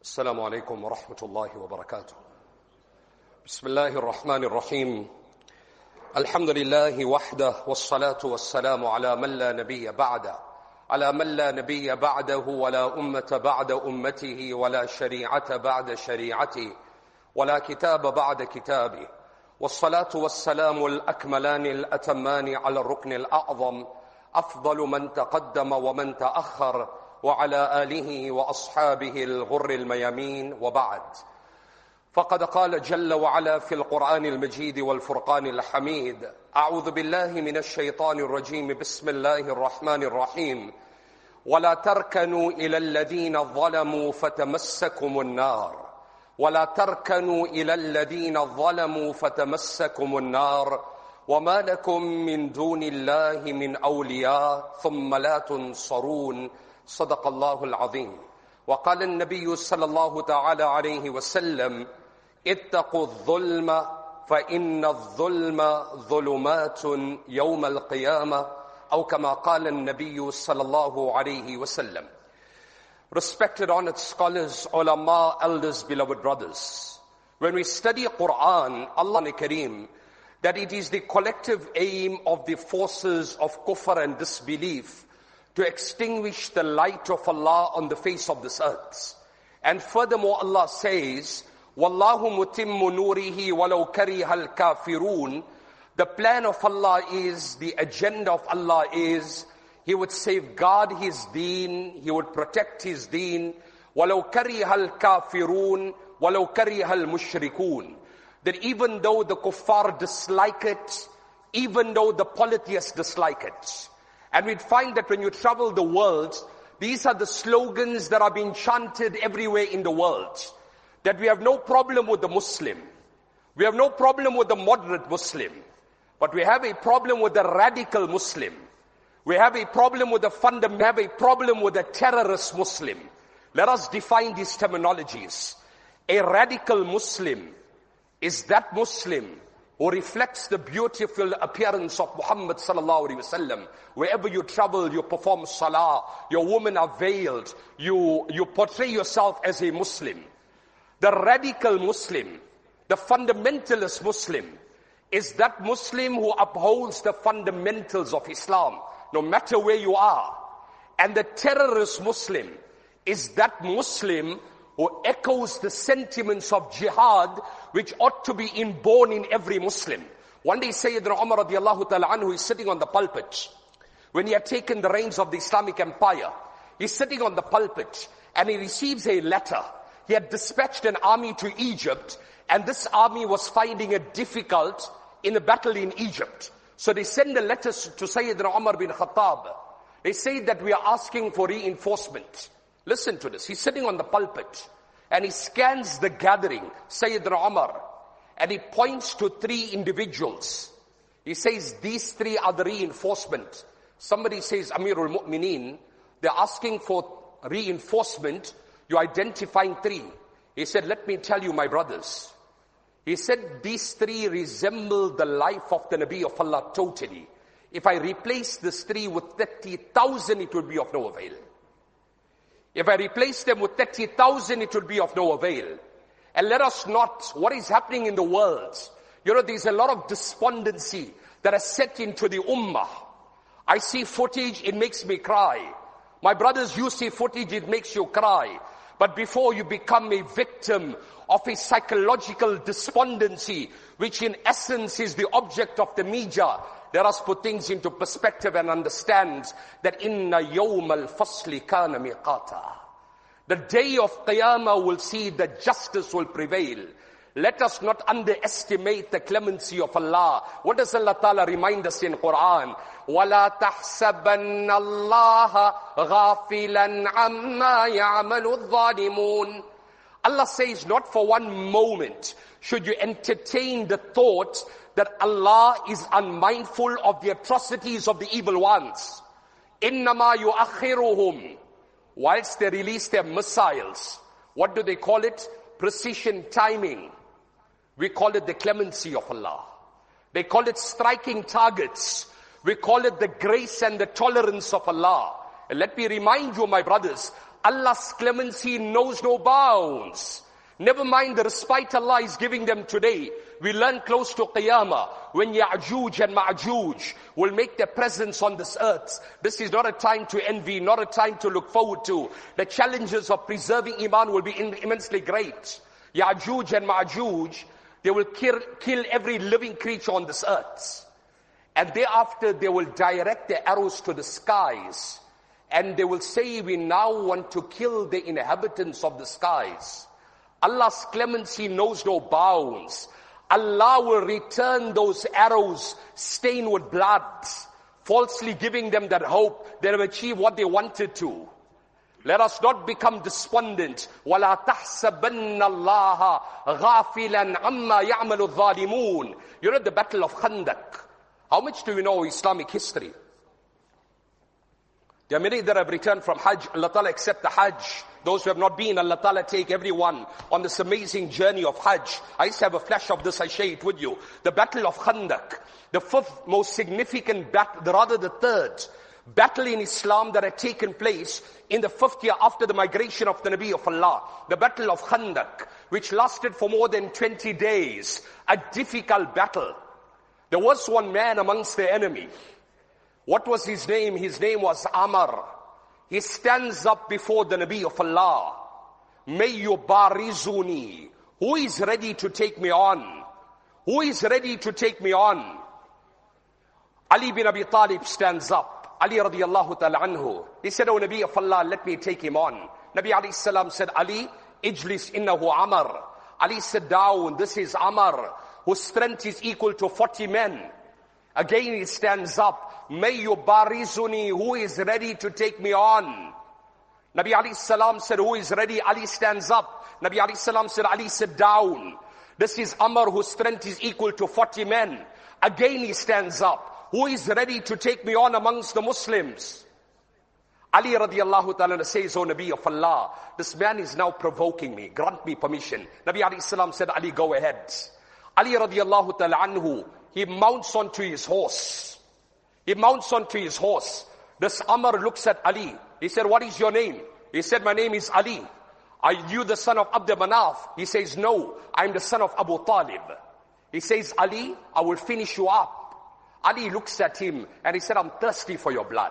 السلام عليكم ورحمة الله وبركاته. بسم الله الرحمن الرحيم. الحمد لله وحده والصلاة والسلام على من لا نبي بعده ولا أمة بعد أمته ولا شريعة بعد شريعته ولا كتاب بعد كتابه، والصلاة والسلام الأكملان الأتمان على الركن الأعظم أفضل من تقدم ومن تأخر، وعلى آله وأصحابه الغر الميامين، وبعد. فقد قال جل وعلا في القرآن المجيد والفرقان الحميد: أعوذ بالله من الشيطان الرجيم، بسم الله الرحمن الرحيم. ولا تركنوا إلى الذين ظلموا فتمسكم النار وما لكم من دون الله من أولياء ثم لا تنصرون. صدق الله العظيم. وقال النبي صلى الله تعالى عليه وسلم: اتقوا الظلم فإن الظلم ظلمات يوم القيامة، أو كما قال النبي صلى الله عليه وسلم. Respected, honored scholars, ulama, elders, beloved brothers, when we study Quran, Allah Kareem, that it is the collective aim of the forces of kufr and disbelief to extinguish the light of Allah on the face of this earth. And furthermore, Allah says, Wallahu mutimmu nurihi walau karihal kafirun. The plan of Allah is, the agenda of Allah is, He would safeguard His deen, He would protect His deen, walau karihal kafirun, walau karihal mushrikun. That even though the kuffar dislike it, even though the polytheists dislike it. And we'd find that when you travel the world, these are the slogans that are being chanted everywhere in the world. That we have no problem with the Muslim. We have no problem with the moderate Muslim. But we have a problem with the radical Muslim. We have a problem with the terrorist Muslim. Let us define these terminologies. A radical Muslim is that Muslim who reflects the beautiful appearance of Muhammad sallallahu alaihi wasallam. Wherever you travel, you perform salah, your women are veiled, you portray yourself as a Muslim. The radical Muslim, the fundamentalist Muslim, is that Muslim who upholds the fundamentals of Islam, no matter where you are. And the terrorist Muslim is that Muslim who echoes the sentiments of jihad, which ought to be inborn in every Muslim. One day Sayyidina Umar radiallahu ta'ala anhu is sitting on the pulpit. When he had taken the reins of the Islamic Empire, he's sitting on the pulpit and he receives a letter. He had dispatched an army to Egypt, and this army was finding it difficult in a battle in Egypt. So they send a letter to Sayyidina Umar bin Khattab. They say that we are asking for reinforcement. Listen to this. He's sitting on the pulpit and he scans the gathering, Sayyidina Umar, and he points to three individuals. He says, these three are the reinforcement. Somebody says, Amirul Mu'mineen, they're asking for reinforcement. You're identifying three. He said, let me tell you, my brothers. He said, these three resemble the life of the Nabi of Allah totally. If I replace this three with 30,000, it would be of no avail. If I replace them with 30,000, it would be of no avail. And let us not, what is happening in the world, there's a lot of despondency that has set into the ummah. I see footage, it makes me cry. My brothers, you see footage, it makes you cry. But before you become a victim of a psychological despondency, which in essence is the object of the media, let us put things into perspective and understand that inna yawm al-fasli kana miqata. The day of Qiyamah will see that justice will prevail. Let us not underestimate the clemency of Allah. What does Allah Ta'ala remind us in Quran? وَلَا تَحْسَبَنَّ اللَّهَ غَافِلًا عَمَّا يَعْمَلُ الظَّالِمُونَ. Allah says, not for one moment should you entertain the thought that Allah is unmindful of the atrocities of the evil ones. إِنَّمَا يُؤَخِّرُهُمْ. Whilst they release their missiles, what do they call it? Precision timing. We call it the clemency of Allah. They call it striking targets. We call it the grace and the tolerance of Allah. And let me remind you, my brothers, Allah's clemency knows no bounds. Never mind the respite Allah is giving them today. We learn close to Qiyamah when Ya'juj and Ma'juj will make their presence on this earth. This is not a time to envy, not a time to look forward to. The challenges of preserving Iman will be immensely great. Ya'juj and Ma'juj, they will kill every living creature on this earth. And thereafter they will direct their arrows to the skies. And they will say, we now want to kill the inhabitants of the skies. Allah's clemency knows no bounds. Allah will return those arrows stained with blood, falsely giving them that hope they have achieved what they wanted to. Let us not become despondent. وَلَا تَحْسَبَنَّ اللَّهَ غَافِلًا عَمَّا يَعْمَلُ الظَّالِمُونَ. You know the Battle of Khandaq. How much do you know Islamic history? There are many that have returned from Hajj. Allah Ta'ala accept the Hajj. Those who have not been, Allah Ta'ala take everyone on this amazing journey of Hajj. I used to have a flash of this, I share it with you. The Battle of Khandaq. The fifth most significant battle, rather the third battle in Islam that had taken place in the 5th year after the migration of the Nabi of Allah. The Battle of Khandaq, which lasted for more than 20 days. A difficult battle. There was one man amongst the enemy. What was his name? His name was Amr. He stands up before the Nabi of Allah. May you barizuni. Who is ready to take me on? Who is ready to take me on? Ali bin Abi Talib stands up. Ali radiallahu ta'ala anhu. He said, oh Nabi of Allah, let me take him on. Nabi alayhi salam said, Ali, ijlis innahu Amr. Ali said down, this is Amr, whose strength is equal to 40 men. Again he stands up. May you barizuni, who is ready to take me on? Nabi alayhi salam said, who is ready? Ali stands up. Nabi alayhi salam said, Ali, sit down. This is Amr, whose strength is equal to 40 men. Again he stands up. Who is ready to take me on amongst the Muslims? Ali radiallahu ta'ala says, oh Nabi of Allah, this man is now provoking me. Grant me permission. Nabi alayhi salam said, Ali, go ahead. Ali radiallahu ta'ala anhu, he mounts onto his horse. He mounts onto his horse. This Amr looks at Ali. He said, what is your name? He said, my name is Ali. Are you the son of Abd Manaf? He says, no, I'm the son of Abu Talib. He says, Ali, I will finish you up. Ali looks at him and he said, I'm thirsty for your blood.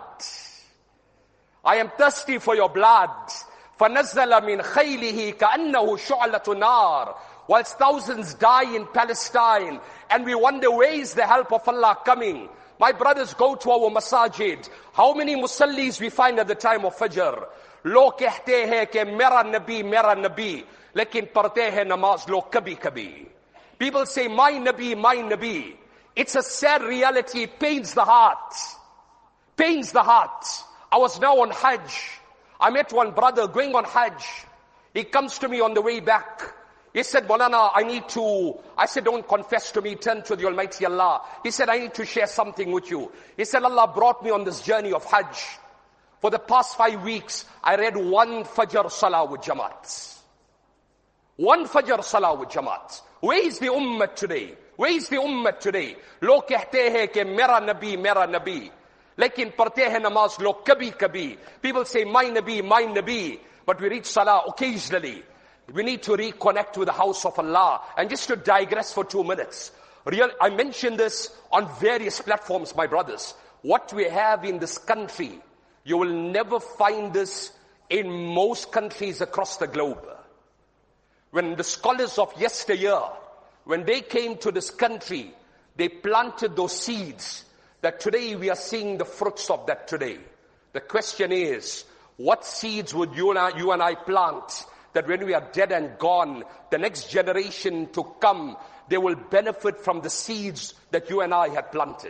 I am thirsty for your blood. فَنَزَّلَ مِنْ خَيْلِهِ كَأَنَّهُ شُعْلَةُ نَارٍ. Whilst thousands die in Palestine and we wonder where is the help of Allah coming. My brothers, go to our masajid. How many musallis we find at the time of Fajr? Log kehte hai ke mera nabi, lekin padhte hai namaz log kabhi kabhi. People say, my nabi. It's a sad reality. It pains the heart. Pains the heart. I was now on Hajj. I met one brother going on Hajj. He comes to me on the way back. He said, Maulana, I said, don't confess to me, turn to the Almighty Allah. He said, I need to share something with you. He said, Allah brought me on this journey of Hajj. For the past 5 weeks, I read one Fajr Salah with Jamaat. One Fajr Salah with Jamaat. Where is the Ummah today? Where is the Ummah today? Log kehte hai ke mera nabi. Lekin padhte hai namaz log kabhi kabhi. People say, my nabi. But we read Salah occasionally. We need to reconnect with the house of Allah. And just to digress for 2 minutes. I mentioned this on various platforms, my brothers. What we have in this country, you will never find this in most countries across the globe. When the scholars of yesteryear, when they came to this country, they planted those seeds that today we are seeing the fruits of that today. The question is, what seeds would you and I plant that when we are dead and gone, the next generation to come, they will benefit from the seeds that you and I had planted?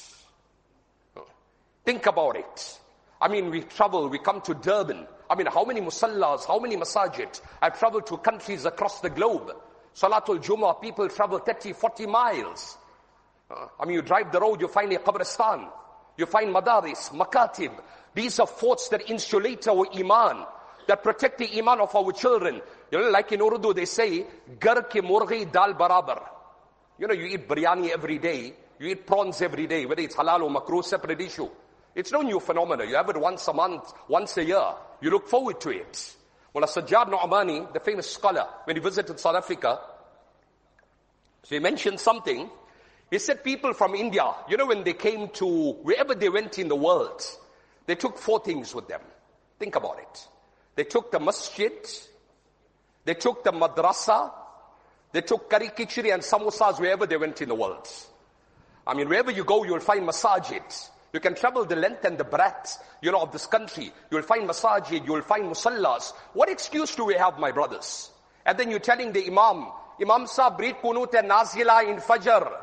Think about it. I mean, we travel, we come to Durban. I mean, how many musallas, how many masajid? I've traveled to countries across the globe. Salatul Jummah, people travel 30, 40 miles. I mean, you drive the road, you find a qabristan. You find madaris, makatib. These are forts that insulate our iman, that protect the iman of our children. You know, like in Urdu, they say, Gar ke murghi dal barabar. You know, you eat biryani every day. You eat prawns every day, whether it's halal or makruh, separate issue. It's no new phenomenon. You have it once a month, once a year. You look forward to it. Mullah Sajjad Nu'mani, the famous scholar, when he visited South Africa, so he mentioned something. He said people from India, when they came to wherever they went in the world, they took 4 things with them. Think about it. They took the masjid, they took the madrasa, they took curry khichdi and samosas wherever they went in the world. I mean, wherever you go, you will find masajid. You can travel the length and the breadth, of this country. You will find masajid, you will find musallas. What excuse do we have, my brothers? And then you're telling the Imam Sahib, read Qunut and Nazila in Fajr.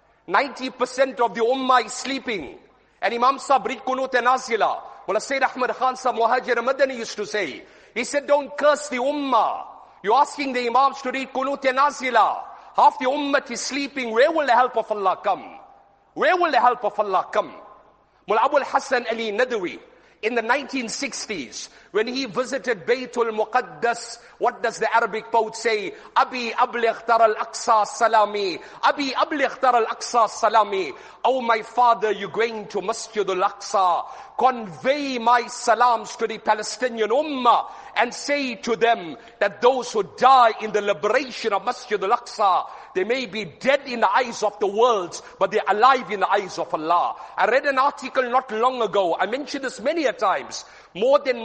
90% of the Ummah is sleeping. And Imam Sahib, read Qunut and Nazila. Mullah Sayyid Ahmad Khan Sahib Muhajir Madani used to say, he said, don't curse the Ummah. You're asking the Imams to read Qunut and Nazila. Half the Ummah is sleeping. Where will the help of Allah come? Where will the help of Allah come? Mullah Abul Hassan Ali Nadawi, in the 1960s, when he visited Baytul Muqaddas, what does the Arabic poet say? Abi abligh tar al-Aqsa salami. Abi abligh tar al-Aqsa salami. Oh my father, you're going to Masjid al-Aqsa. Convey my salams to the Palestinian Ummah and say to them that those who die in the liberation of Masjid al-Aqsa, they may be dead in the eyes of the world, but they're alive in the eyes of Allah. I read an article not long ago. I mentioned this many a times. More than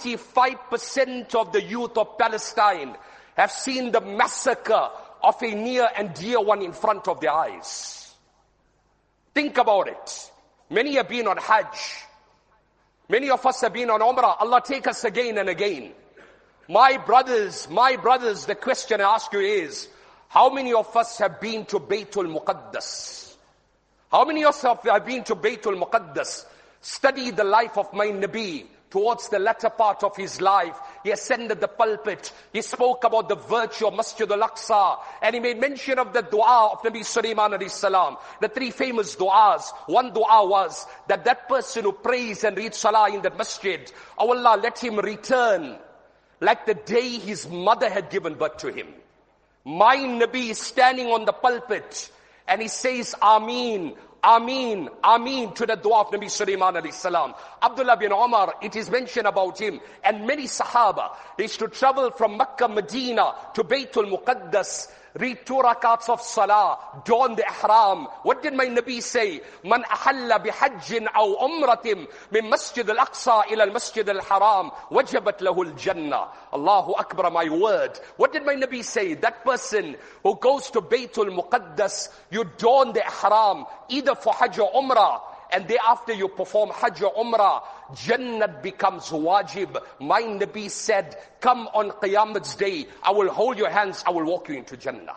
95% of the youth of Palestine have seen the massacre of a near and dear one in front of their eyes. Think about it. Many have been on Hajj. Many of us have been on Umrah. Allah take us again and again. My brothers, the question I ask you is, how many of us have been to Baytul Muqaddas? How many of us have been to Baytul Muqaddas? Study the life of my Nabi. Towards the latter part of his life, he ascended the pulpit. He spoke about the virtue of Masjid al-Aqsa. And he made mention of the dua of Nabi Sulaiman alayhi salam. The 3 famous duas. One dua was that person who prays and reads salah in that masjid, oh Allah, let him return like the day his mother had given birth to him. My Nabi is standing on the pulpit and he says, Ameen, Ameen, Ameen to the dua of Nabi Sulaiman alayhi salam. Abdullah bin Umar, it is mentioned about him, and many Sahaba, they used to travel from Makkah, Medina to Baytul Muqaddas, read 2 rakats of salah, don the ihram. What did my Nabi say? Man ahalla bihajjin aw umratin min Masjid al-Aqsa ila al-Masjid al-Haram, wajabat lahu al-Jannah. Allahu Akbar, my word. What did my Nabi say? That person who goes to Baytul Muqaddas, you don the ihram, either for Hajj or Umrah, and thereafter you perform Hajj or Umrah, Jannat becomes wajib. My Nabi said, come on Qiyamah's day, I will hold your hands, I will walk you into Jannah.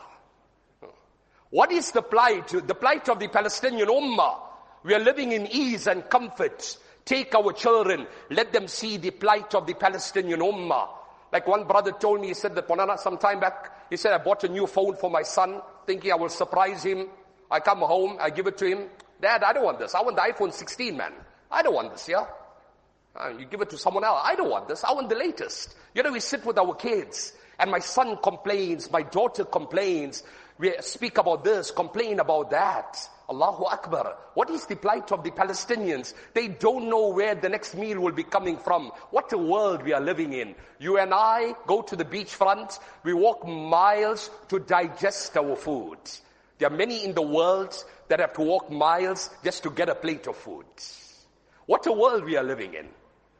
What is the plight of the Palestinian Ummah? We are living in ease and comfort. Take our children, let them see the plight of the Palestinian Ummah. Like one brother told me, he said that some time back, he said, I bought a new phone for my son, thinking I will surprise him. I come home, I give it to him. Dad, I don't want this. I want the iPhone 16, man. I don't want this, yeah? You give it to someone else. I don't want this. I want the latest. We sit with our kids, and my son complains, my daughter complains. We speak about this, complain about that. Allahu Akbar. What is the plight of the Palestinians? They don't know where the next meal will be coming from. What a world we are living in. You and I go to the beachfront. We walk miles to digest our food. There are many in the world that have to walk miles just to get a plate of food. What a world we are living in.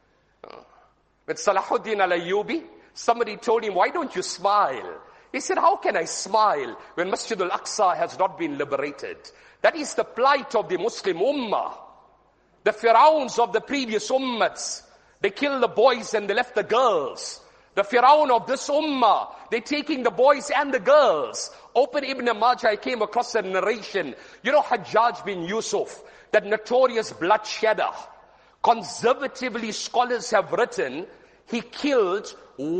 With Salahuddin al-Ayyubi, somebody told him, why don't you smile? He said, how can I smile when Masjid al-Aqsa has not been liberated? That is the plight of the Muslim Ummah. The Fir'auns of the previous Ummats, they killed the boys and they left the girls. The Fir'aun of this Ummah, they're taking the boys and the girls. Open Ibn Majah, I came across a narration. Hajjaj bin Yusuf, that notorious bloodshedder. Conservatively, scholars have written, he killed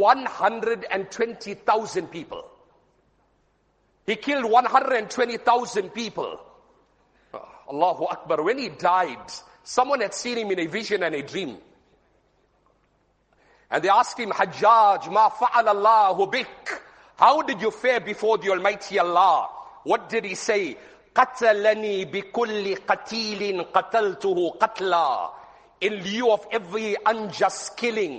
120,000 people. He killed 120,000 people. Allahu Akbar. When he died, someone had seen him in a vision and a dream. And they asked him, Hajjaj, ma fa'ala Allahu bik? How did you fare before the Almighty Allah? What did he say? قَتَلَنِي بِكُلِّ قَتِيلٍ قَتَلْتُهُ قَتْلًا. In lieu of every unjust killing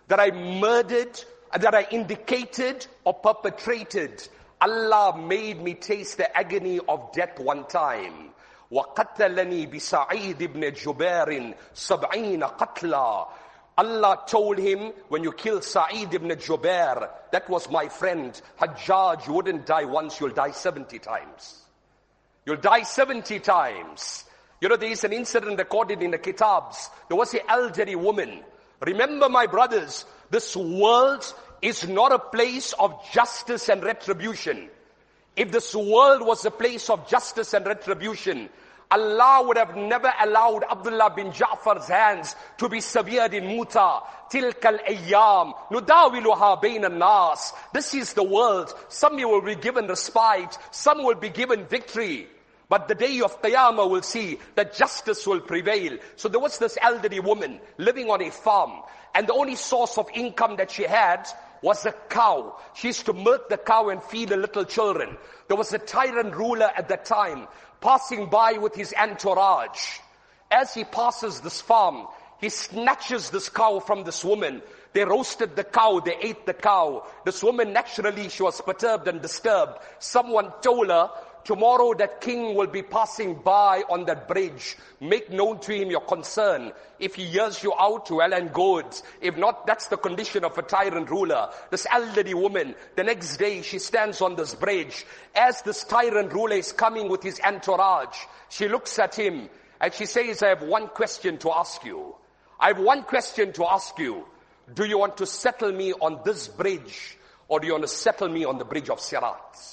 that I murdered, that I indicated or perpetrated, Allah made me taste the agony of death one time. وَقَتَّلَنِي بِسَعِيدِ بْنِ جُبَيْرٍ سَبْعِينَ قَتْلًا. Allah told him, when you kill Sa'id ibn Jubair, that was my friend, Hajjaj, you wouldn't die once, you'll die 70 times. You'll die 70 times. You know, there is an incident recorded in the Kitabs. There was an elderly woman. Remember, my brothers, this world is not a place of justice and retribution. If this world was a place of justice and retribution, Allah would have never allowed Abdullah bin Ja'far's hands to be severed in Muta. Tilkal ayyam nudawiluha bayna nas. This is the world. Some will be given respite, some will be given victory. But the day of Qiyamah will see that justice will prevail. So there was this elderly woman living on a farm, and the only source of income that she had was a cow. She used to milk the cow and feed the little children. There was a tyrant ruler at that time passing by with his entourage. As he passes this farm, he snatches this cow from this woman. They roasted the cow, they ate the cow. This woman, naturally, she was perturbed and disturbed. Someone told her, tomorrow that king will be passing by on that bridge. Make known to him your concern. If he hears you out, well and good. If not, that's the condition of a tyrant ruler. This elderly woman, the next day she stands on this bridge. As this tyrant ruler is coming with his entourage, she looks at him and she says, I have one question to ask you. I have one question to ask you. Do you want to settle me on this bridge, or do you want to settle me on the bridge of Sirat?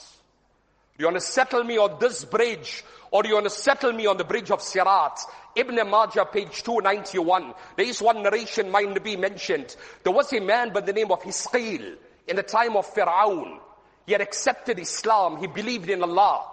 Do you want to settle me on this bridge, or do you want to settle me on the bridge of Sirat? Ibn Majah, page 291. There is one narration my Nabi mentioned. There was a man by the name of Hisqeel in the time of Fir'aun. He had accepted Islam. He believed in Allah.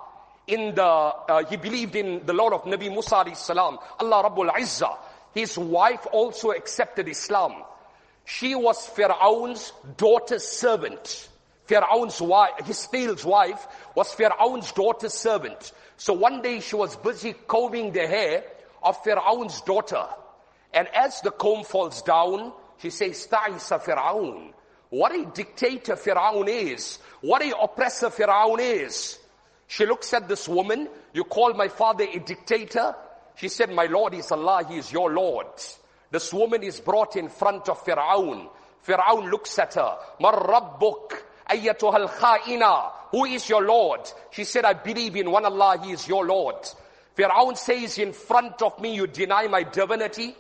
He believed in the Lord of Nabi Musa alayhi salam, Allah Rabbul Izzah. His wife also accepted Islam. She was Fir'aun's daughter's servant. Fir'aun's wife, Hisqeel's wife, was Fir'aun's daughter's servant. So one day she was busy combing the hair of Fir'aun's daughter. And as the comb falls down, she says, Ta'isa Fir'aun. What a dictator Fir'aun is. What a oppressor Fir'aun is. She looks at this woman. You call my father a dictator? She said, my Lord is Allah, He is your Lord. This woman is brought in front of Fir'aun. Fir'aun looks at her. Mar Rabbuk. Ayyatuha al-kha'ina. Who is your Lord? She said, I believe in one Allah, He is your Lord. Fir'aun says, in front of me you deny my divinity?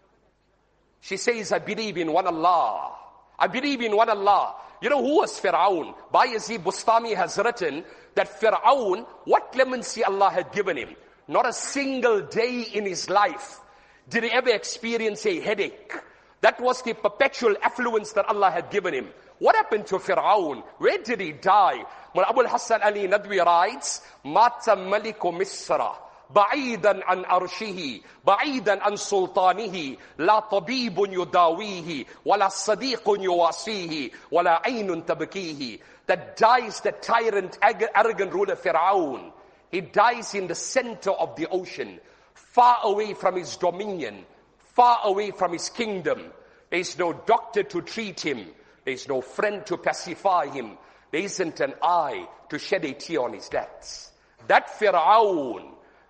She says, I believe in one Allah. I believe in one Allah. You know who was Fir'aun? Bayezid Bustami has written that Fir'aun, what clemency Allah had given him. Not a single day in his life did he ever experience a headache. That was the perpetual affluence that Allah had given him. What happened to Fir'aun? Where did he die? When Abu al-Hassan Ali Nadwi writes, Mata Maliku Misra, ba'idan an arshihi, ba'idan an sultanihi, la tabibun yudawihi, wala sadiqun yuwasihi, wala aynun tabkihi. That dies the tyrant, arrogant ruler Fir'aun. He dies in the center of the ocean, far away from his dominion, far away from his kingdom. There is no doctor to treat him. There is no friend to pacify him. There isn't an eye to shed a tear on his death. That Fir'aun,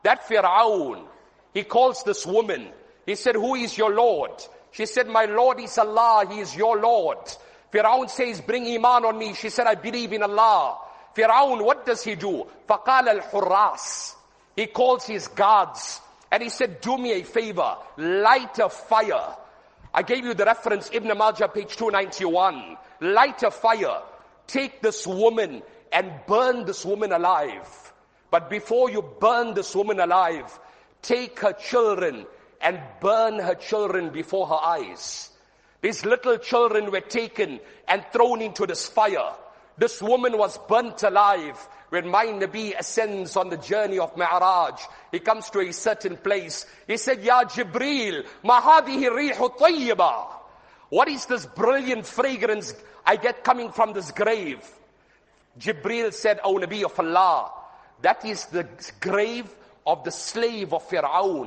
he calls this woman. He said, who is your Lord? She said, my Lord is Allah, He is your Lord. Fir'aun says, bring Iman on me. She said, I believe in Allah. Fir'aun, what does he do? فَقَالَ الْحُرَّاسِ. He calls his guards. And he said, do me a favor, light a fire. I gave you the reference, Ibn Majah, page 291. Light a fire. Take this woman and burn this woman alive. But before you burn this woman alive, take her children and burn her children before her eyes. These little children were taken and thrown into this fire. This woman was burnt alive. When my Nabi ascends on the journey of Mi'raj, he comes to a certain place. He said, Ya Jibreel, ma hadihi rihu tayyiba. What is this brilliant fragrance I get coming from this grave? Jibreel said, O Nabi of Allah, that is the grave of the slave of Fir'aun,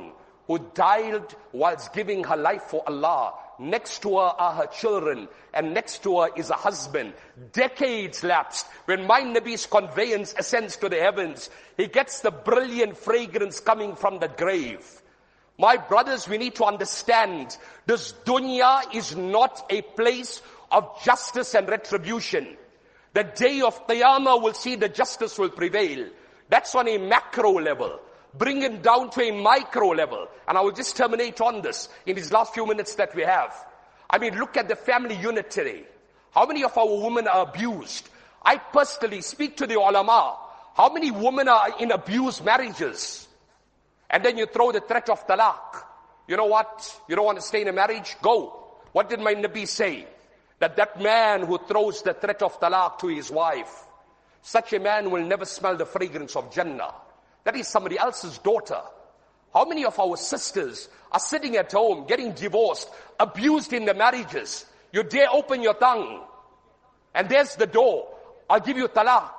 who died whilst giving her life for Allah. Next to her are her children, and next to her is a husband. Decades lapsed. When my Nabi's conveyance ascends to the heavens, he gets the brilliant fragrance coming from the grave. My brothers, we need to understand, this dunya is not a place of justice and retribution. The day of Qiyamah will see the justice will prevail. That's on a macro level. Bring it down to a micro level. And I will just terminate on this in these last few minutes that we have. I mean, look at the family unit today. How many of our women are abused? I personally speak to the ulama. How many women are in abused marriages? And then you throw the threat of talaq. You know what? You don't want to stay in a marriage? Go. What did my Nabi say? That man who throws the threat of talaq to his wife, such a man will never smell the fragrance of Jannah. That is somebody else's daughter. How many of our sisters are sitting at home, getting divorced, abused in their marriages? You dare open your tongue, and there's the door. I'll give you talaq.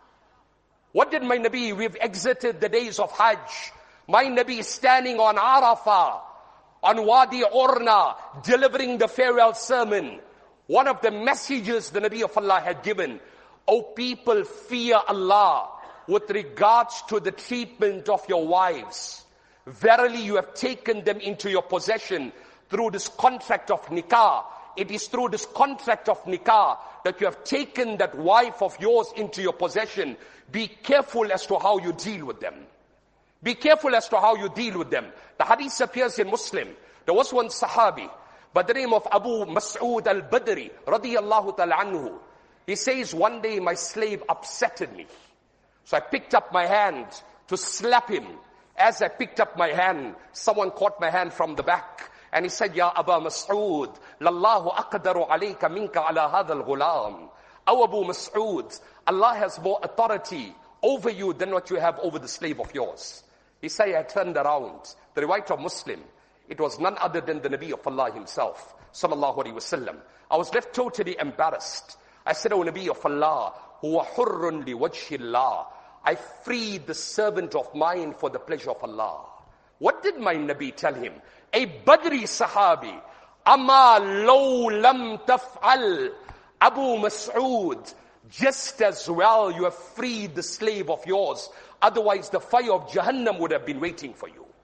What did my Nabi? We've exited the days of Hajj. My Nabi is standing on Arafah, on Wadi Orna, delivering the farewell sermon. One of the messages the Nabi of Allah had given, O people, fear Allah with regards to the treatment of your wives. Verily you have taken them into your possession through this contract of nikah. It is through this contract of nikah that you have taken that wife of yours into your possession. Be careful as to how you deal with them. Be careful as to how you deal with them. The hadith appears in Muslim. There was one Sahabi by the name of Abu Mas'ud al-Badri radiyallahu ta'ala anhu. He says, one day my slave upsetted me. So I picked up my hand to slap him. As I picked up my hand, someone caught my hand from the back. And he said, Ya Aba Mas'ud, Lallahu aqdaru alayka minka ala hadha al-ghulam. O Abu Mas'ud, Allah has more authority over you than what you have over the slave of yours. He said, I turned around. The riwayat of Muslim, it was none other than the Nabi of Allah himself, sallallahu alaihi wasallam. I was left totally embarrassed. I said, O Nabi of Allah, huwa hurrun li wajhillah. I freed the servant of mine for the pleasure of Allah. What did my Nabi tell him? A Badri Sahabi, Amma law lam taf'al, Abu Mas'ud, just as well you have freed the slave of yours. Otherwise the fire of Jahannam would have been waiting for you.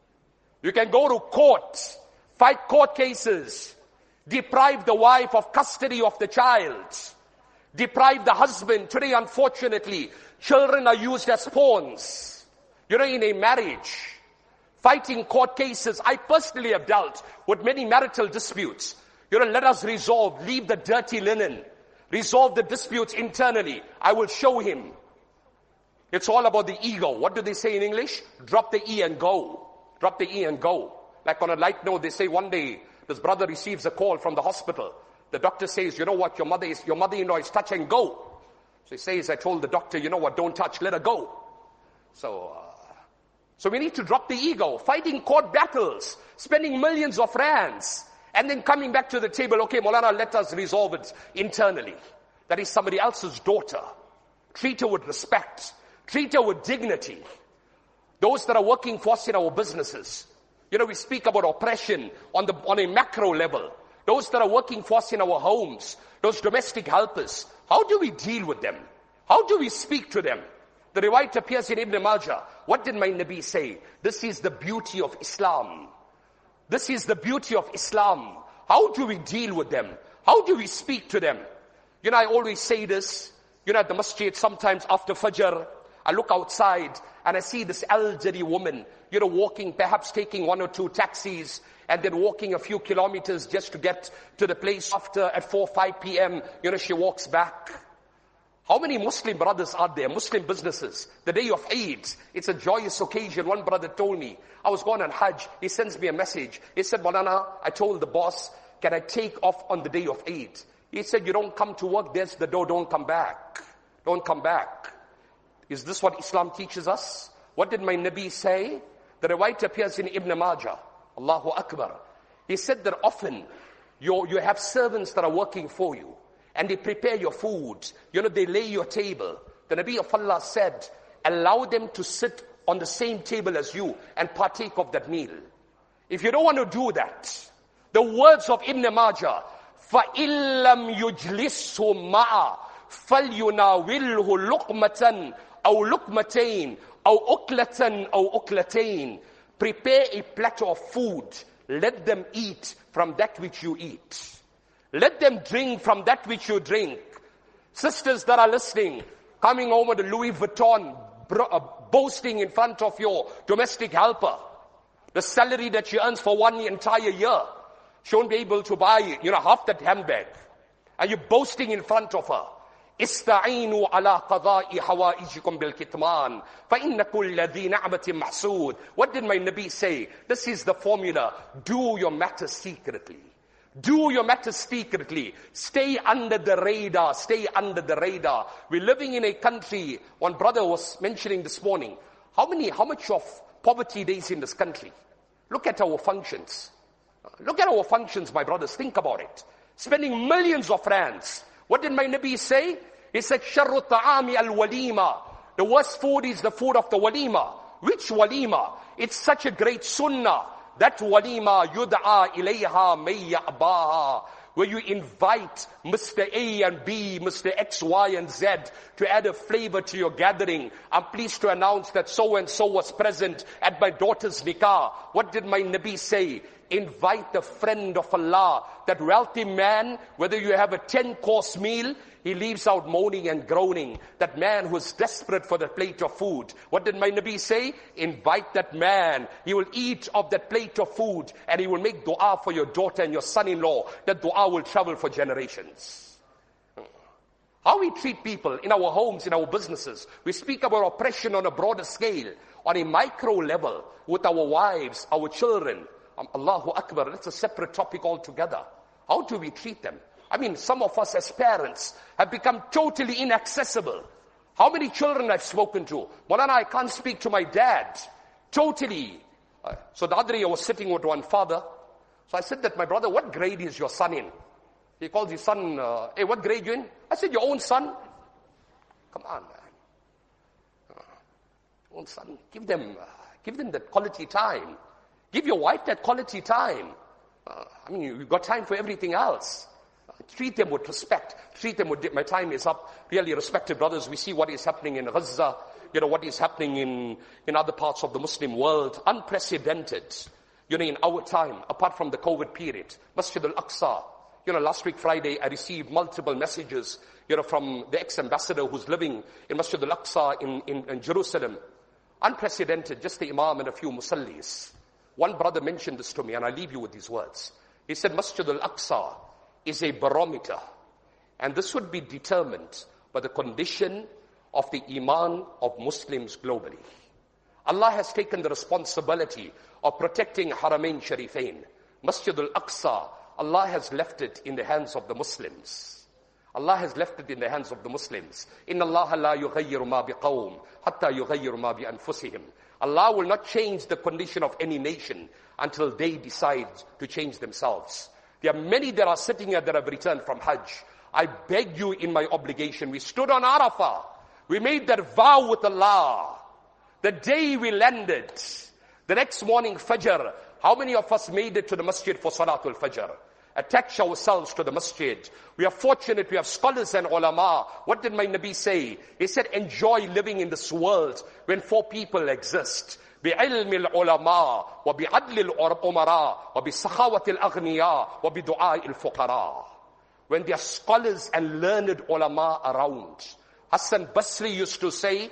You can go to court, fight court cases, deprive the wife of custody of the child, deprive the husband. Today, unfortunately, children are used as pawns. In a marriage, fighting court cases. I personally have dealt with many marital disputes. Let us resolve, leave the dirty linen, resolve the disputes internally. I will show him. It's all about the ego. What do they say in English? Drop the E and go. Drop the E and go. Like on a light note, they say one day, this brother receives a call from the hospital. The doctor says, you know what, your mother-in-law is touch and go. So he says, I told the doctor, you know what, don't touch, let her go. So we need to drop the ego, fighting court battles, spending millions of rands, and then coming back to the table, okay, Maulana, let us resolve it internally. That is somebody else's daughter. Treat her with respect. Treat her with dignity. Those that are working for us in our businesses. We speak about oppression on a macro level. Those that are working for us in our homes, those domestic helpers, how do we deal with them? How do we speak to them? The riwayat appears in Ibn Majah. What did my Nabi say? This is the beauty of Islam. This is the beauty of Islam. How do we deal with them? How do we speak to them? I always say this, at the masjid sometimes after Fajr, I look outside and I see this elderly woman, walking, perhaps taking 1 or 2 taxis, and then walking a few kilometers just to get to the place. After at 4, 5 p.m., she walks back. How many Muslim brothers are there? Muslim businesses. The day of Eid, it's a joyous occasion. One brother told me, I was going on Hajj. He sends me a message. He said, Maulana, I told the boss, can I take off on the day of Eid? He said, you don't come to work, there's the door, don't come back. Don't come back. Is this what Islam teaches us? What did my Nabi say? The riwayat appears in Ibn Majah. Allahu Akbar. He said that often you have servants that are working for you and they prepare your food. They lay your table. The Nabi of Allah said, allow them to sit on the same table as you and partake of that meal. If you don't want to do that, the words of Ibn Majah, فَإِلَّمْ يُجْلِسْهُ مَعَ فَلْيُنَاوِلْهُ لُقْمَةً أَوْ لُقْمَتَيْن أَوْ أُكْلَةً أَوْ أُكْلَتَيْن. Prepare a platter of food. Let them eat from that which you eat. Let them drink from that which you drink. Sisters that are listening, coming home with a Louis Vuitton, boasting in front of your domestic helper, the salary that she earns for one entire year, she won't be able to buy, half that handbag. And you're boasting in front of her. استعينوا على قضاء حوائجكم بالكتمان فإن كل ذي نعمة محسود. What did my Nabi say? This is the formula. Do your matters secretly. Do your matters secretly. Stay under the radar. Stay under the radar. We're living in a country, one brother was mentioning this morning, how much of poverty there is in this country. Look at our functions. Look at our functions, my brothers. Think about it. Spending millions of rands. What did my Nabi say? He said, شَرُّ الطَّعَامِ الْوَلِيمَةِ. The worst food is the food of the walima. Which walima? It's such a great sunnah. That walima yud'a ilayha may ya'baha, where you invite Mr. A and B, Mr. X, Y, and Z to add a flavor to your gathering. I'm pleased to announce that so-and-so was present at my daughter's nikah. What did my Nabi say? Invite the friend of Allah. That wealthy man, whether you have a 10-course meal, he leaves out moaning and groaning. That man who is desperate for the plate of food. What did my Nabi say? Invite that man. He will eat of that plate of food and he will make dua for your daughter and your son-in-law. That dua will travel for generations. How we treat people in our homes, in our businesses. We speak about oppression on a broader scale, on a micro level, with our wives, our children. Allahu Akbar, that's a separate topic altogether. How do we treat them? I mean, some of us as parents have become totally inaccessible. How many children I've spoken to? Maulana, I can't speak to my dad. Totally. So the other day I was sitting with one father. So I said that, my brother, what grade is your son in? He calls his son, hey, what grade you in? I said, your own son? Come on, man. Your own son. Give them that quality time. Give your wife that quality time. I mean, you've got time for everything else. Treat them with respect. Treat them with, my time is up. Really respected brothers, we see what is happening in Gaza, what is happening in other parts of the Muslim world. Unprecedented, in our time, apart from the COVID period. Masjid al-Aqsa. Last week Friday, I received multiple messages, from the ex-ambassador who's living in Masjid al-Aqsa in Jerusalem. Unprecedented, just the Imam and a few musallis. One brother mentioned this to me, and I leave you with these words. He said, Masjid al-Aqsa is a barometer, and this would be determined by the condition of the iman of Muslims globally. Allah has taken the responsibility of protecting Haramain Sharifain. Masjid al-Aqsa, Allah has left it in the hands of the Muslims. Allah has left it in the hands of the Muslims. Inna Allah la yughayyiru ma biqawm hatta yughayyiru ma bi anfusihim. Allah will not change the condition of any nation until they decide to change themselves. There are many that are sitting here that have returned from Hajj. I beg you in my obligation. We stood on Arafah. We made that vow with Allah. The day we landed, the next morning Fajr, how many of us made it to the masjid for Salatul Fajr? Attach ourselves to the masjid. We are fortunate, we have scholars and ulama. What did my Nabi say? He said, enjoy living in this world when 4 people exist. بعلم العلماء وبعدل الأمراء وبسخاوة الأغنياء وبدعاء الفقراء. When there are scholars and learned ulama around. Hassan Basri used to say,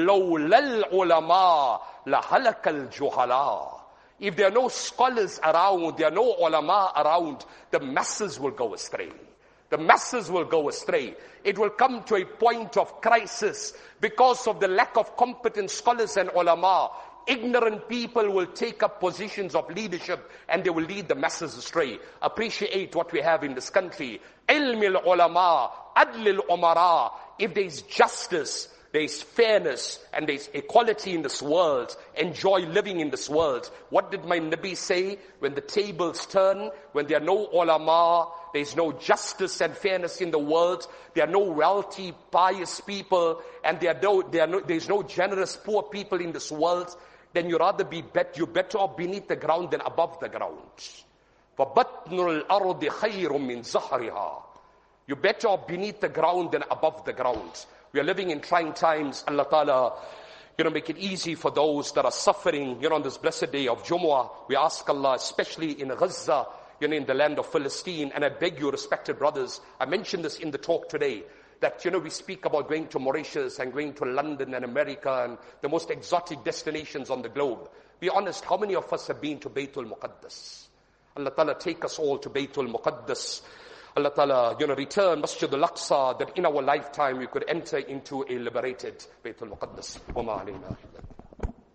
لولا العلماء لهلك الجهلاء. If there are no scholars around, there are no ulama around, the masses will go astray. The masses will go astray. It will come to a point of crisis because of the lack of competent scholars and ulama. Ignorant people will take up positions of leadership and they will lead the masses astray. Appreciate what we have in this country. Ilm al-ulama, adl al-umara. If there is justice, there is fairness, and there is equality in this world. Enjoy living in this world. What did my Nabi say? When the tables turn, when there are no ulama, there is no justice and fairness in the world, there are no wealthy, pious people, and there is no generous, poor people in this world. then you're better off beneath the ground than above the ground. فَبَطْنُ الْأَرْضِ خَيْرٌ مِّن زَهْرِهَا. You're better off beneath the ground than above the ground. We are living in trying times. Allah Ta'ala, make it easy for those that are suffering, on this blessed day of Jumu'ah. We ask Allah, especially in Gaza, in the land of Palestine. And I beg you, respected brothers, I mentioned this in the talk today, that, we speak about going to Mauritius and going to London and America and the most exotic destinations on the globe. Be honest, how many of us have been to Baytul Muqaddas? Allah Ta'ala take us all to Baytul Muqaddas. Allah Ta'ala, return Masjid al-Aqsa, that in our lifetime we could enter into a liberated Baytul Muqaddas. Wa ma alayna.